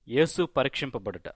యేసు పరీక్షింపబడుట.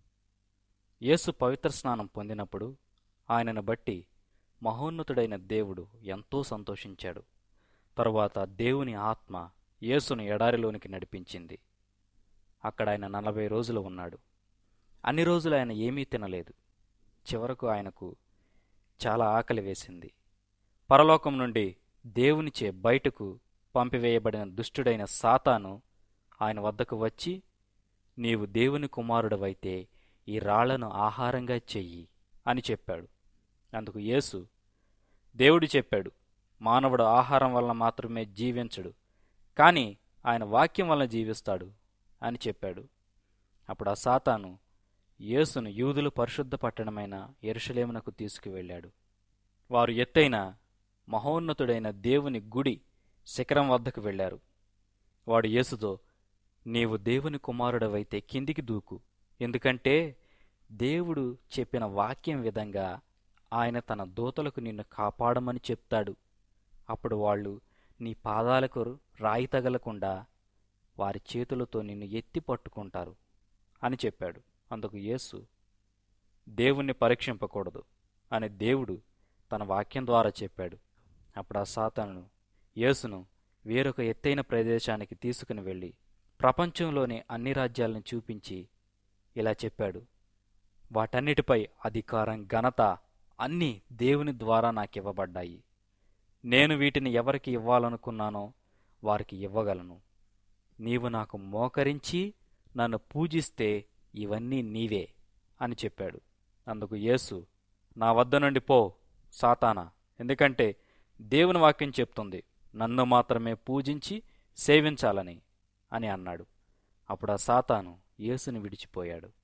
యేసు పవిత్ర స్నానం పొందినప్పుడు ఆయనను బట్టి మహోన్నతుడైన దేవుడు ఎంతో సంతోషించాడు. తరువాత దేవుని ఆత్మ యేసును ఎడారిలోనికి నడిపించింది. అక్కడ ఆయన 40 రోజులు ఉన్నాడు. అన్ని రోజులు ఆయన ఏమీ తినలేదు. చివరకు ఆయనకు చాలా ఆకలి వేసింది. పరలోకం నుండి దేవునిచే బయటకు పంపివేయబడిన దుష్టుడైన సాతాను ఆయన వద్దకు వచ్చి, నీవు దేవుని కుమారుడవైతే ఈ రాళ్లను ఆహారంగా చెయ్యి అని చెప్పాడు. అందుకు యేసు, దేవుడు చెప్పాడు, మానవుడు ఆహారం వలన మాత్రమే జీవించడు, కాని ఆయన వాక్యం వలన జీవిస్తాడు అని చెప్పాడు. అప్పుడు ఆ సాతాను యేసును యూదులు పరిశుద్ధ పట్టణమైన యెరూషలేమునకు తీసుకువెళ్ళాడు. వారు ఎత్తైన మహోన్నతుడైన దేవుని గుడి శిఖరం వద్దకు వెళ్లారు. వాడు యేసుతో, నీవు దేవుని కుమారుడవైతే కిందికి దూకు, ఎందుకంటే దేవుడు చెప్పిన వాక్యం విధంగా ఆయన తన దూతలకు నిన్ను కాపాడమని చెప్తాడు. అప్పుడు వాళ్ళు నీ పాదాలకు రాయి తగలకుండా వారి చేతులతో నిన్ను ఎత్తి పట్టుకుంటారు అని చెప్పాడు. అందుకు యేసు, దేవుణ్ణి పరీక్షింపకూడదు అని దేవుడు తన వాక్యం ద్వారా చెప్పాడు. అప్పుడు ఆ సాతాను యేసును వేరొక ఎత్తైన ప్రదేశానికి తీసుకుని వెళ్ళి ప్రపంచంలోని అన్ని రాజ్యాలను చూపించి ఇలా చెప్పాడు, వాటన్నిటిపై అధికారం, ఘనత అన్నీ దేవుని ద్వారా నాకివ్వబడ్డాయి. నేను వీటిని ఎవరికి ఇవ్వాలనుకున్నానో వారికి ఇవ్వగలను. నీవు నాకు మోకరించి నన్ను పూజిస్తే ఇవన్నీ నీవే అని చెప్పాడు. అందుకు యేసు, నా వద్ద నుండి పో సాతానా, ఎందుకంటే దేవుని వాక్యం చెప్తుంది, నన్ను మాత్రమే పూజించి సేవించాలని అని అన్నాడు. అప్పుడు ఆ సాతాను యేసుని విడిచిపోయాడు.